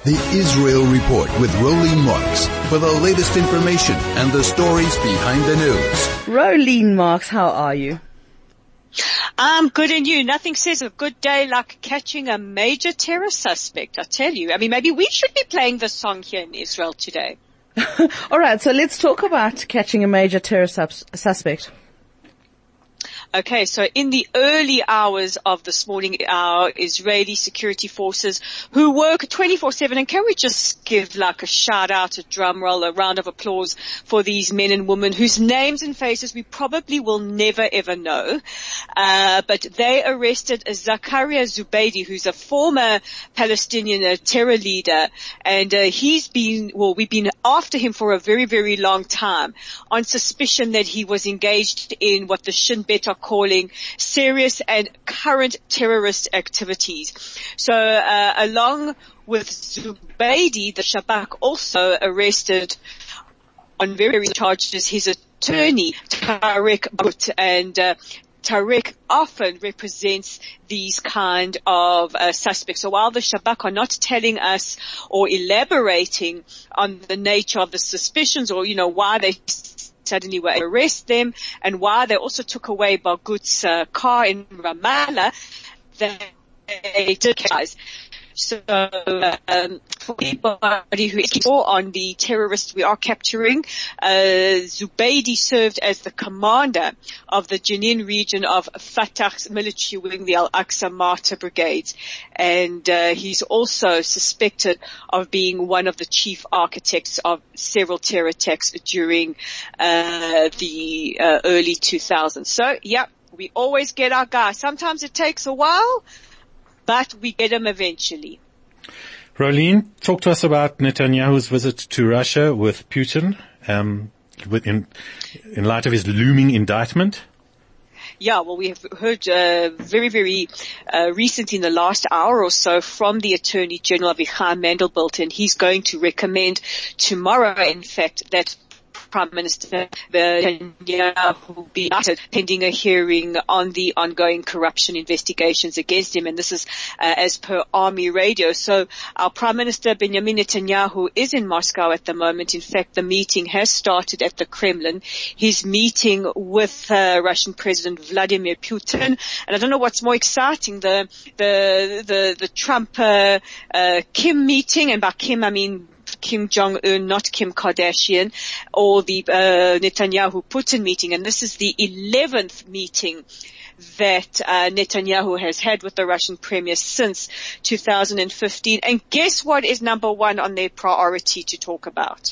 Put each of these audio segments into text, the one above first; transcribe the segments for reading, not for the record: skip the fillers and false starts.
The Israel Report with Rolene Marks for the latest information and the stories behind the news. Rolene Marks, how are you? I'm good, and you? Nothing says a good day like catching a major terror suspect, I tell you. I mean, maybe we should be playing this song here in Israel today. All right, so let's talk about catching a major terror suspect. Okay, so in the early hours of this morning, our Israeli security forces who work 24/7, and can we just give like a shout out, a drum roll, a round of applause for these men and women whose names and faces we probably will never ever know. But they arrested Zakaria Zubeidi, who's a former Palestinian terror leader, and we've been after him for a very, very long time on suspicion that he was engaged in what the Shin Bet are calling serious and current terrorist activities. So along with Zubeidi, the Shabak also arrested on various charges his attorney, Tarek Bout, and Tarek often represents these kind of suspects. So while the Shabak are not telling us or elaborating on the nature of the suspicions or, why they suddenly were arrest them and why they also took away Barghut's car in Ramallah, they did realize. So, for anybody who is on the terrorists we are capturing, Zubeidi served as the commander of the Jenin region of Fatah's military wing, the Al-Aqsa Martyr Brigades. And, he's also suspected of being one of the chief architects of several terror attacks during, the early 2000s. So, yeah, we always get our guys. Sometimes it takes a while, but we get them eventually. Rolene, talk to us about Netanyahu's visit to Russia with Putin, in light of his looming indictment. Yeah, well, we have heard very, very recently in the last hour or so from the Attorney General Avichai Mandelblit, and he's going to recommend tomorrow, in fact, that Prime Minister Netanyahu be indicted pending a hearing on the ongoing corruption investigations against him. And this is as per Army Radio. So our Prime Minister Benjamin Netanyahu is in Moscow at the moment. In fact, the meeting has started at the Kremlin. He's meeting with Russian President Vladimir Putin. And I don't know what's more exciting, the Trump Kim meeting, and by Kim I mean Kim Jong-un, not Kim Kardashian, or the Netanyahu-Putin meeting. And this is the 11th meeting that Netanyahu has had with the Russian premier since 2015. And guess what is number one on their priority to talk about?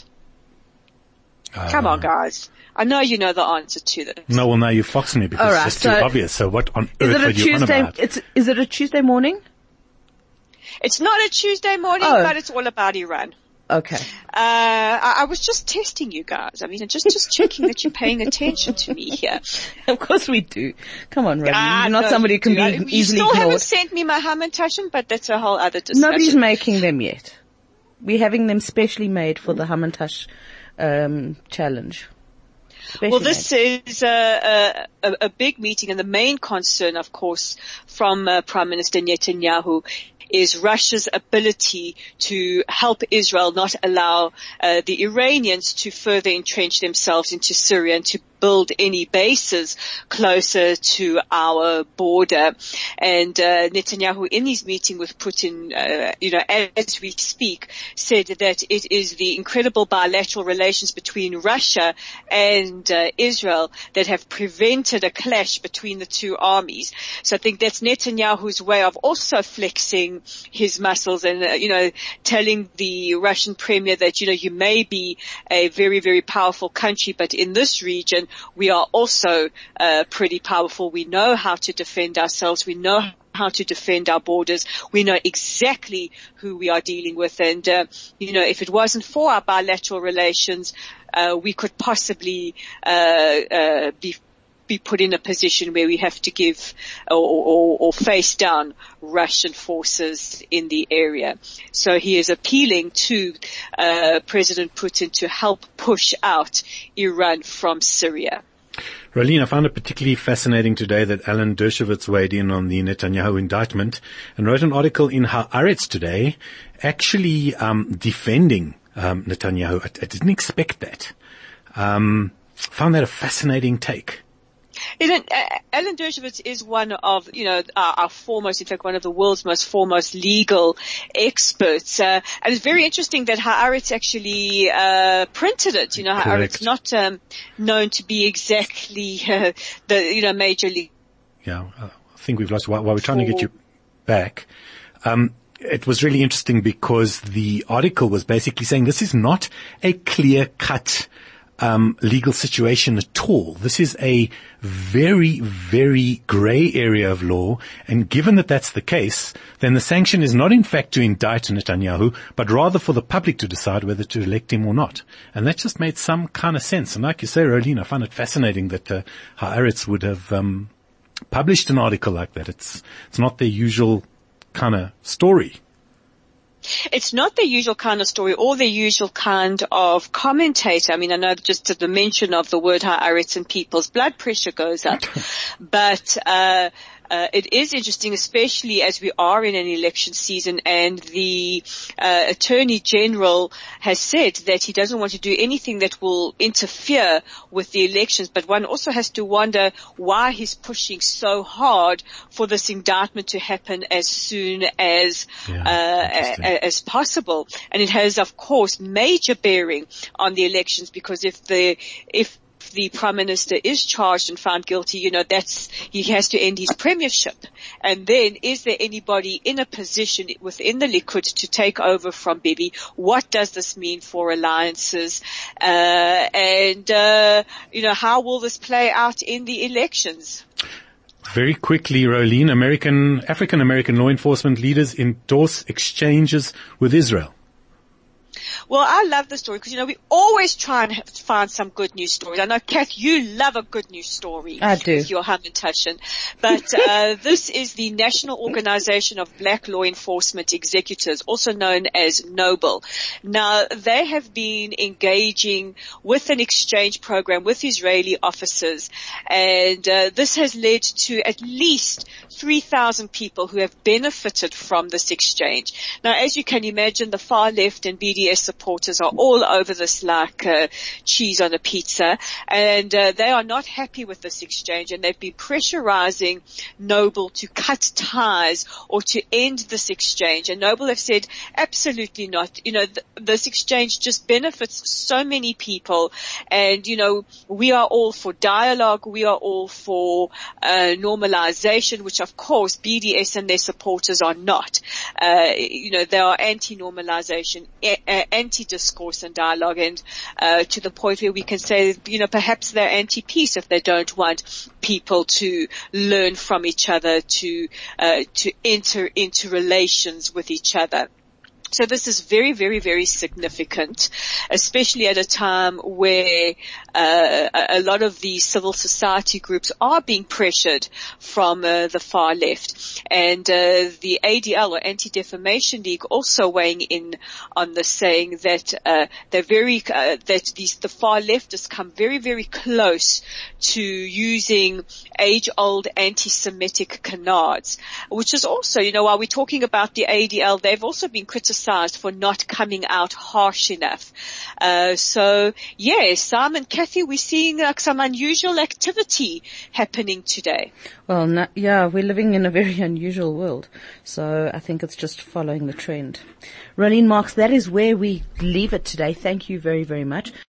Come on, guys. I know you know the answer to this. No, well, now you foxed me because it's just too obvious. So what on earth are you on about? Is it a Tuesday morning? It's not a Tuesday morning, but it's all about Iran. Okay. I was just testing you guys. I mean, just checking that you're paying attention to me here. Of course we do. Come on, Robin. You're not somebody who can be easily You still ignored. haven't sent me my Hamantaschen, but that's a whole other discussion. Nobody's making them yet. We're having them specially made for the Hamantash challenge. Well, this is a big meeting, and the main concern, of course, from Prime Minister Netanyahu is Russia's ability to help Israel not allow the Iranians to further entrench themselves into Syria and to build any bases closer to our border. And Netanyahu, in his meeting with Putin, as we speak, said that it is the incredible bilateral relations between Russia and Israel that have prevented a clash between the two armies. So I think that's Netanyahu's way of also flexing his muscles and, telling the Russian premier that, you may be a very, very powerful country, but in this region, we are also pretty powerful. We know how to defend ourselves. We know how to defend our borders. We know exactly who we are dealing with. And, if it wasn't for our bilateral relations, we could possibly be put in a position where we have to give or face down Russian forces in the area. So he is appealing to President Putin to help push out Iran from Syria. Rolene, I found it particularly fascinating today that Alan Dershowitz weighed in on the Netanyahu indictment and wrote an article in Haaretz today actually defending Netanyahu. I didn't expect that. Found that a fascinating take. Alan Dershowitz is one of, our foremost, in fact, one of the world's most foremost legal experts. And it's very interesting that Haaretz actually printed it. Haaretz not known to be exactly the major league. Yeah, I think we've lost. While we're trying to get you back, it was really interesting because the article was basically saying this is not a clear-cut legal situation at all. This is a very, very grey area of law, and given that that's the case, then the sanction is not in fact to indict Netanyahu, but rather for the public to decide whether to elect him or not. And that just made some kind of sense. And like you say, Rolene, I find it fascinating that Haaretz would have published an article like that. It's not the usual kind of story. It's not the usual kind of story or the usual kind of commentator. I mean, I know just at the mention of the word Haaretz and people's blood pressure goes up. But it is interesting, especially as we are in an election season, and the Attorney General has said that he doesn't want to do anything that will interfere with the elections. But one also has to wonder why he's pushing so hard for this indictment to happen as soon as possible. And it has, of course, major bearing on the elections, because if the Prime Minister is charged and found guilty, he has to end his premiership. And then is there anybody in a position within the Likud to take over from Bibi? What does this mean for alliances? How will this play out in the elections? Very quickly, Rolene, African-American law enforcement leaders endorse exchanges with Israel. Well, I love the story because, we always try and find some good news stories. I know, Kath, you love a good news story. I do. With your Hamantashen. But this is the National Organization of Black Law Enforcement Executives, also known as NOBLE. Now, they have been engaging with an exchange program with Israeli officers, and this has led to at least 3,000 people who have benefited from this exchange. Now, as you can imagine, the far left and BDS supporters are all over this like cheese on a pizza, and they are not happy with this exchange, and they've been pressurizing Noble to cut ties or to end this exchange. And Noble have said absolutely not. This exchange just benefits so many people, and we are all for dialogue, we are all for normalization, which of course BDS and their supporters are not. They are anti-normalization, anti-discourse and dialogue, and to the point where we can say, perhaps they're anti-peace if they don't want people to learn from each other, to enter into relations with each other. So this is very, very, very significant, especially at a time where a lot of the civil society groups are being pressured from the far left. And the ADL, or Anti-Defamation League, also weighing in on this, saying that they're the far leftists come very, very close to using age-old anti-Semitic canards, which is also, while we're talking about the ADL, they've also been criticized for not coming out harsh enough. So yes, Simon, Kathy, we're seeing some unusual activity happening today. Well, we're living in a very unusual world. So I think it's just following the trend. Rolene Marks, that is where we leave it today. Thank you very, very much.